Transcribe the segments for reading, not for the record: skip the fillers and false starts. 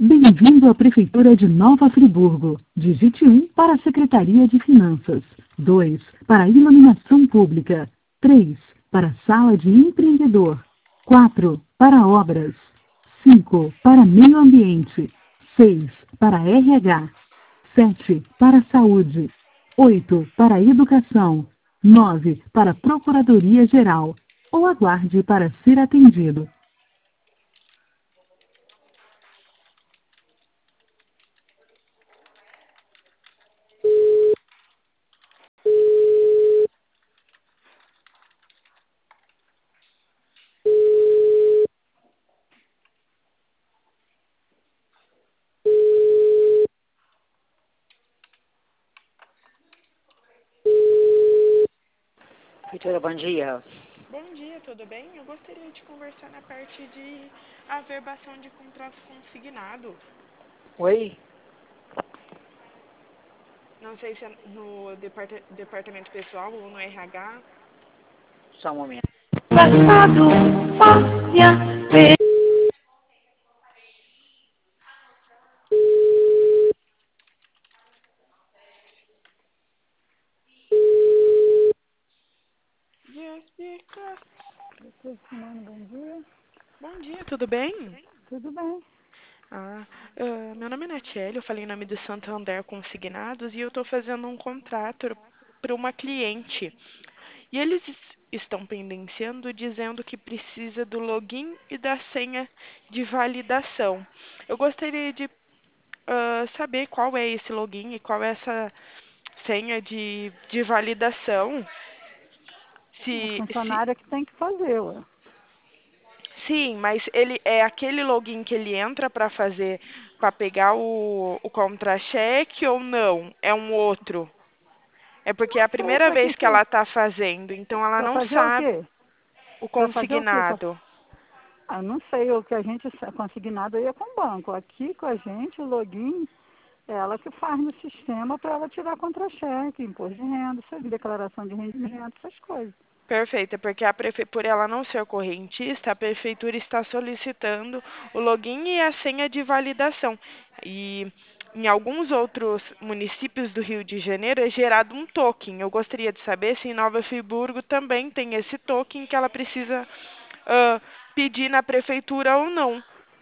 Bem-vindo à Prefeitura de Nova Friburgo. Digite 1 para a Secretaria de Finanças, 2 para a Iluminação Pública, 3 para a Sala de Empreendedor, 4 para Obras, 5 para Meio Ambiente, 6 para RH, 7 para Saúde, 8 para Educação, 9 para Procuradoria Geral, ou aguarde para ser atendido. Vitória, bom dia. Bom dia, tudo bem? Eu gostaria de conversar na parte de averbação de contrato consignado. Oi? Não sei se é no departamento pessoal ou no RH. Só um momento. Passado, olha, Jessica. Bom dia, Bom dia, tudo bem? tudo bem? Meu nome é Natiele, eu falei em nome do Santander Consignados e eu estou fazendo um contrato para uma cliente. E eles estão pendenciando dizendo que precisa do login e da senha de validação. Eu gostaria de saber qual é esse login e qual é essa senha de validação. A Se, se, funcionária que tem que fazer, ué. sim, mas ele é aquele login que ele entra para pegar o contra-cheque ou não? É um outro? É porque é a Sei primeira pra que vez que que... ela está fazendo, então ela Pra não fazer o sabe quê? o Pra fazer o quê? consignado. Ah, não sei, o que a gente consignado aí é com o banco. Aqui com a gente, o login, é ela que faz no sistema para ela tirar contra-cheque, imposto de renda, declaração de rendimento, essas coisas. Perfeito, é porque por ela não ser correntista, a prefeitura está solicitando o login e a senha de validação. E em alguns outros municípios do Rio de Janeiro é gerado um token. Eu gostaria de saber se em Nova Friburgo também tem esse token que ela precisa pedir na prefeitura ou não.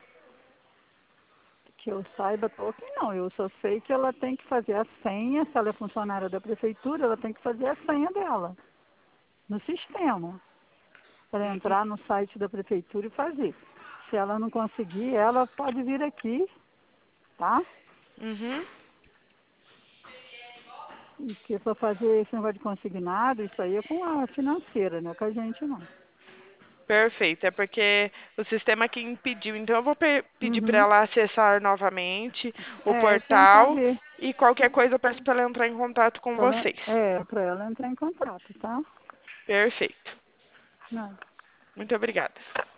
Que eu saiba, token não. Eu só sei que ela tem que fazer a senha, se ela é funcionária da prefeitura, ela tem que fazer a senha dela no sistema, para entrar no site da prefeitura e fazer. Se ela não conseguir, ela pode vir aqui, tá? Uhum. E que para fazer esse negócio de consignado, isso aí é com a financeira, não é com a gente não. Perfeito, é porque o sistema que impediu. Então eu vou pedir para Uhum. ela acessar novamente o Tenta portal ver. e qualquer coisa eu peço para ela entrar em contato com vocês. Para ela entrar em contato, tá? Perfeito. Não. Muito obrigada.